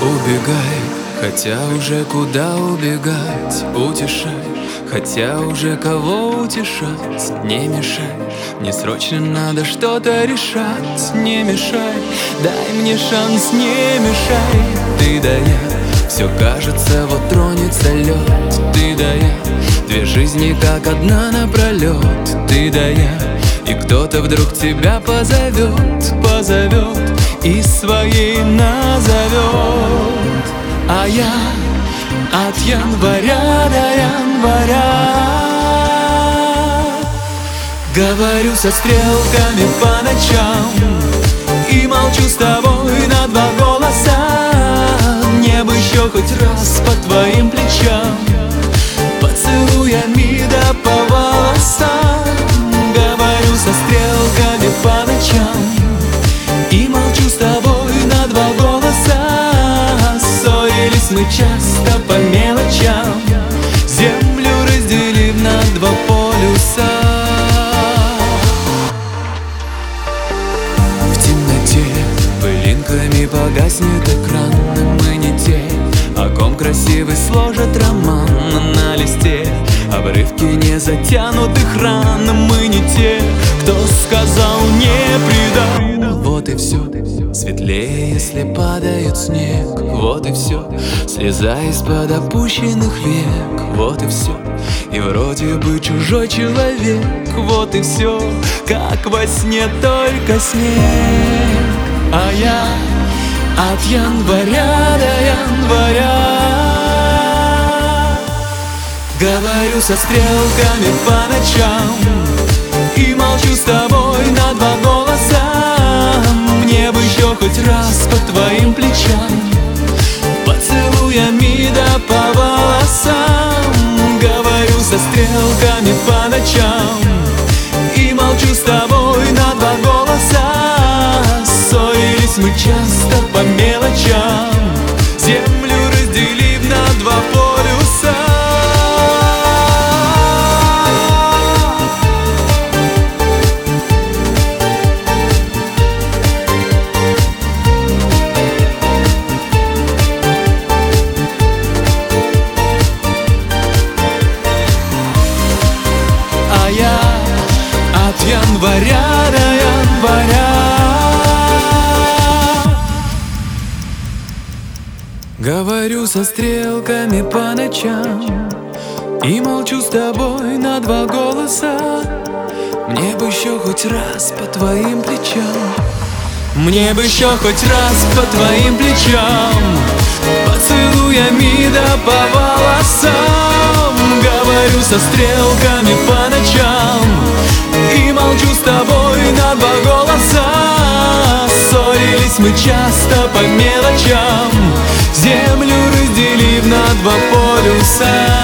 Убегай, хотя уже куда убегать. Утешай, хотя уже кого утешать. Не мешай, мне срочно надо что-то решать. Не мешай, дай мне шанс, не мешай. Ты да я, все кажется, вот тронется лед. Ты да я, две жизни как одна напролет. Ты да я, и кто-то вдруг тебя позовет, позовет и своей назовет. А я от января до января говорю со стрелками по ночам и молчу с тобой на два голоса. Мне бы еще хоть раз по твоим плечам, поцелуями да по волосам. Говорю со стрелками по ночам и молчу с тобой на два голоса. Ссорились мы часто по мелочам, землю разделив на два полюса. В темноте пылинками погаснет экран. Мы не те, о ком красивый сложат роман на листе. Обрывки не затянутых ран. Мы не те, кто сказал не предам. Вот и все, светлее, если падает снег. Вот и все, слеза из-под опущенных век. Вот и все, и вроде бы чужой человек. Вот и все, как во сне, только снег. А я от января до января говорю со стрелками по ночам и молчу с тобой на два голоса. Мне бы еще хоть раз по твоим плечам, поцелуями да по волосам. Говорю со стрелками по ночам и молчу с тобой на два голоса. Ссорились мы часто по мелочам, землю разделив на два полюса. А я от января до января говорю со стрелками по ночам и молчу с тобой на два голоса. Мне бы еще хоть раз по твоим плечам, мне бы еще хоть раз по твоим плечам, поцелуями да по волосам. Говорю со стрелками по ночам и молчу с тобой на два голоса. Ссорились мы часто по мелочам, землю разделив на два полюса.